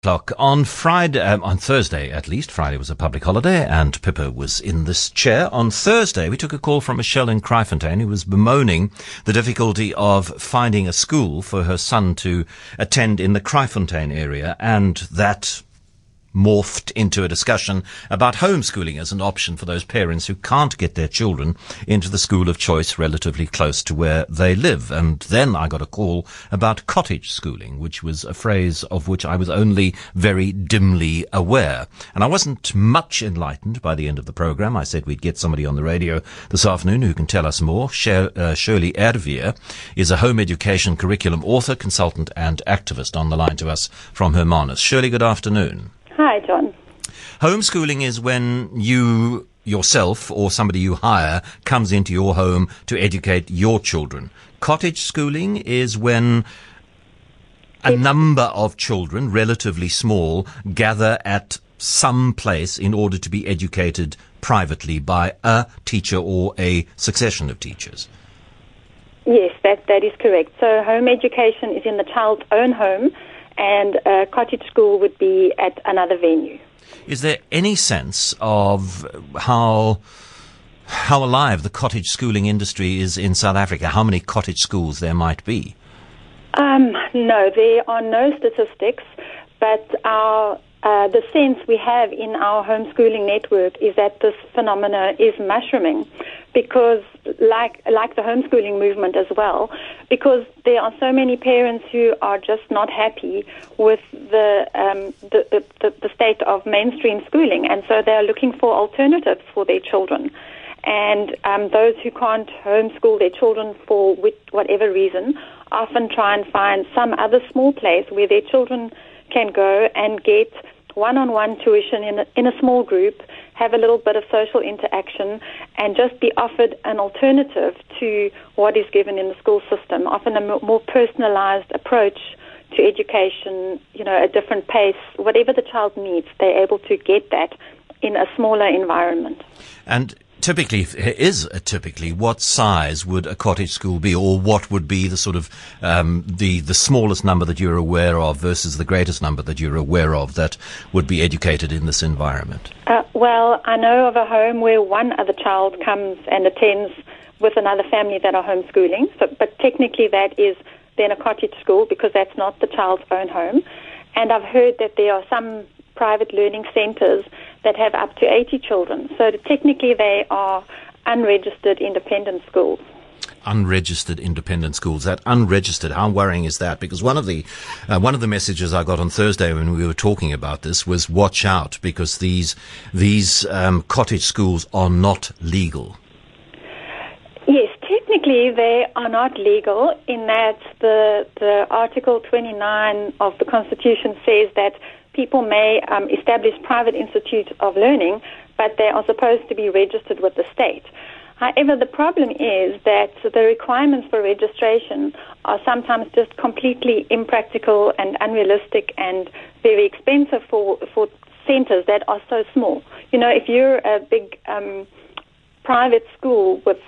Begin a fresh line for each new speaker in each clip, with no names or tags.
O'clock on Thursday at least. Friday was a public holiday and Pippa was in this chair. On Thursday, we took a call from Michelle in Kraaifontein who was bemoaning the difficulty of finding a school for her son to attend in the Kraaifontein area, and that morphed into a discussion about homeschooling as an option for those parents who can't get their children into the school of choice relatively close to where they live. And then I got a call about cottage schooling, which was a phrase of which I was only very dimly aware. And I wasn't much enlightened by the end of the program. I said we'd get somebody on the radio this afternoon who can tell us more. Shirley Ervier is a home education curriculum author, consultant and activist on the line to us from Hermanus. Shirley, good afternoon.
Hi, John.
Homeschooling is when you yourself or somebody you hire comes into your home to educate your children. Cottage schooling is when a number of children, relatively small, gather at some place in order to be educated privately by a teacher or a succession of teachers.
Yes, that is correct. So home education is in the child's own home, and a cottage school would be at another venue.
Is there any sense of how alive the cottage schooling industry is in South Africa? How many cottage schools there might be?
No, there are no statistics, but the sense we have in our homeschooling network is that this phenomena is mushrooming, because like the homeschooling movement as well, because there are so many parents who are just not happy with the state of mainstream schooling, and so they are looking for alternatives for their children. And those who can't homeschool their children for whatever reason often try and find some other small place where their children can go and get one-on-one tuition in a small group, have a little bit of social interaction, and just be offered an alternative to what is given in the school system, often a more personalized approach to education, a different pace. Whatever the child needs, they're able to get that in a smaller environment.
And typically, what size would a cottage school be, or what would be the sort of the smallest number that you're aware of versus the greatest number that you're aware of that would be educated in this environment?
Well, I know of a home where one other child comes and attends with another family that are homeschooling, but technically that is then a cottage school because that's not the child's own home. And I've heard that there are some private learning centers that have up to 80 children. So technically they are unregistered independent schools.
Unregistered independent schools. That unregistered, how worrying is that? Because one of the messages I got on Thursday when we were talking about this was watch out, because these cottage schools are not legal.
Yes, technically they are not legal in that the Article 29 of the Constitution says that people may establish private institutes of learning, but they are supposed to be registered with the state. However, the problem is that the requirements for registration are sometimes just completely impractical and unrealistic and very expensive for centers that are so small. If you're a big private school with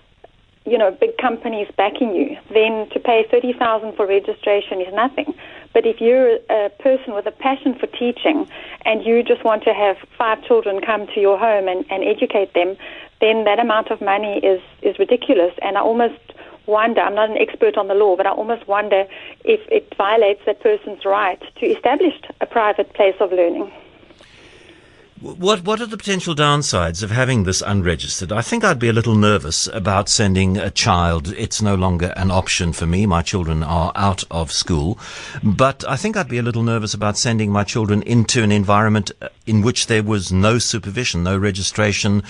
big companies backing you, then to pay 30,000 for registration is nothing. But if you're a person with a passion for teaching and you just want to have 5 children come to your home and educate them, then that amount of money is ridiculous. And I almost wonder, I'm not an expert on the law, but I almost wonder if it violates that person's right to establish a private place of learning.
What are the potential downsides of having this unregistered? I think I'd be a little nervous about sending a child. It's no longer an option for me. My children are out of school. But I think I'd be a little nervous about sending my children into an environment in which there was no supervision, no registration,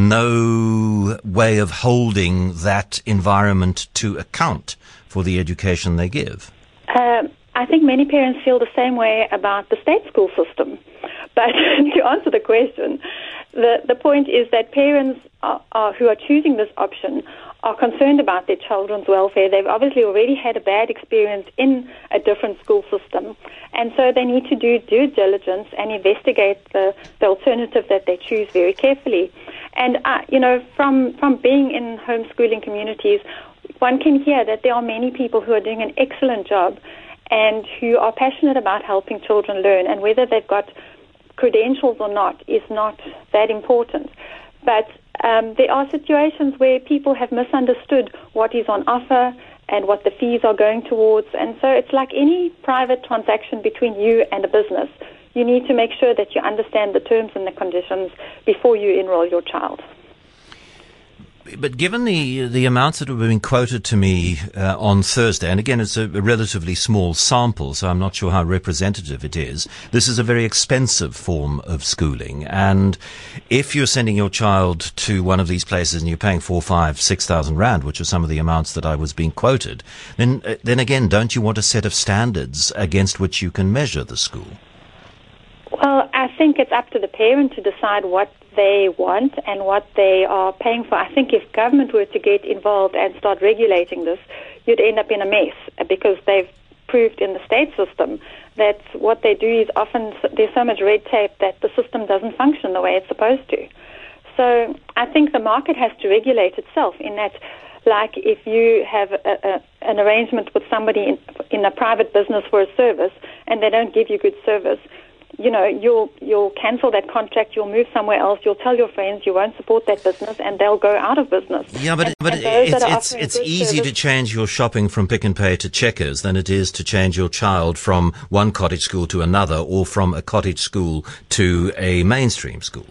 no way of holding that environment to account for the education they give.
I think many parents feel the same way about the state school system. But to answer the question, the point is that parents who are choosing this option are concerned about their children's welfare. They've obviously already had a bad experience in a different school system, and so they need to do due diligence and investigate the alternative that they choose very carefully. And, from being in homeschooling communities, one can hear that there are many people who are doing an excellent job and who are passionate about helping children learn, and whether they've got credentials or not is not that important. But there are situations where people have misunderstood what is on offer and what the fees are going towards. And so it's like any private transaction between you and a business. You need to make sure that you understand the terms and the conditions before you enroll your child.
But given the amounts that have been quoted to me on Thursday, and again, it's a relatively small sample, so I'm not sure how representative it is. This is a very expensive form of schooling, and if you're sending your child to one of these places and you're paying 4,000, 5,000, 6,000 rand, which are some of the amounts that I was being quoted, then again, don't you want a set of standards against which you can measure the school?
Well, I think it's up to the parent to decide what they want and what they are paying for. I think if government were to get involved and start regulating this, you'd end up in a mess, because they've proved in the state system that what they do is often there's so much red tape that the system doesn't function the way it's supposed to. So I think the market has to regulate itself, in that, like, if you have an arrangement with somebody in a private business for a service and they don't give you good service, you know, you'll cancel that contract, you'll move somewhere else, you'll tell your friends you won't support that business, and they'll go out of business.
Yeah, but it's easy to change your shopping from Pick n Pay to Checkers than it is to change your child from one cottage school to another, or from a cottage school to a mainstream school.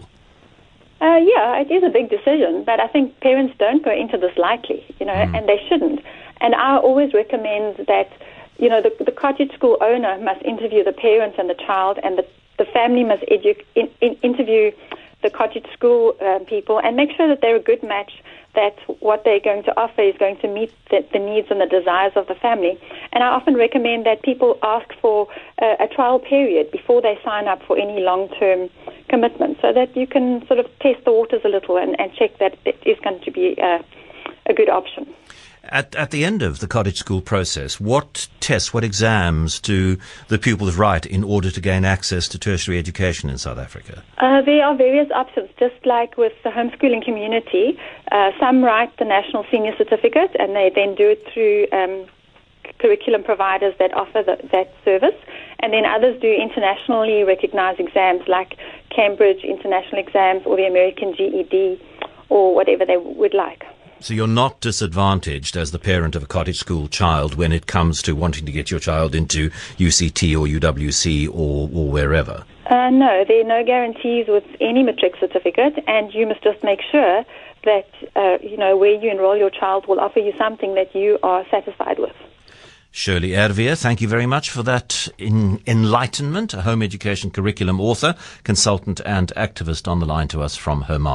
Yeah, it is a big decision, but I think parents don't go into this lightly, you know, and they shouldn't. And I always recommend that, you know, the cottage school owner must interview the parents and the child, and the family must interview the cottage school people and make sure that they're a good match, that what they're going to offer is going to meet the needs and the desires of the family. And I often recommend that people ask for a trial period before they sign up for any long-term commitment, so that you can sort of test the waters a little and check that it is going to be a good option.
At the end of the cottage school process, what tests, what exams do the pupils write in order to gain access to tertiary education in South Africa?
There are various options, just like with the homeschooling community. Some write the National Senior Certificate, and they then do it through curriculum providers that offer that service. And then others do internationally recognized exams like Cambridge International Exams or the American GED or whatever they would like.
So you're not disadvantaged as the parent of a cottage school child when it comes to wanting to get your child into UCT or UWC or wherever?
No, there are no guarantees with any matric certificate, and you must just make sure that, where you enroll your child will offer you something that you are satisfied with.
Shirley Ervier, thank you very much for that enlightenment, a home education curriculum author, consultant and activist on the line to us from Hermanus.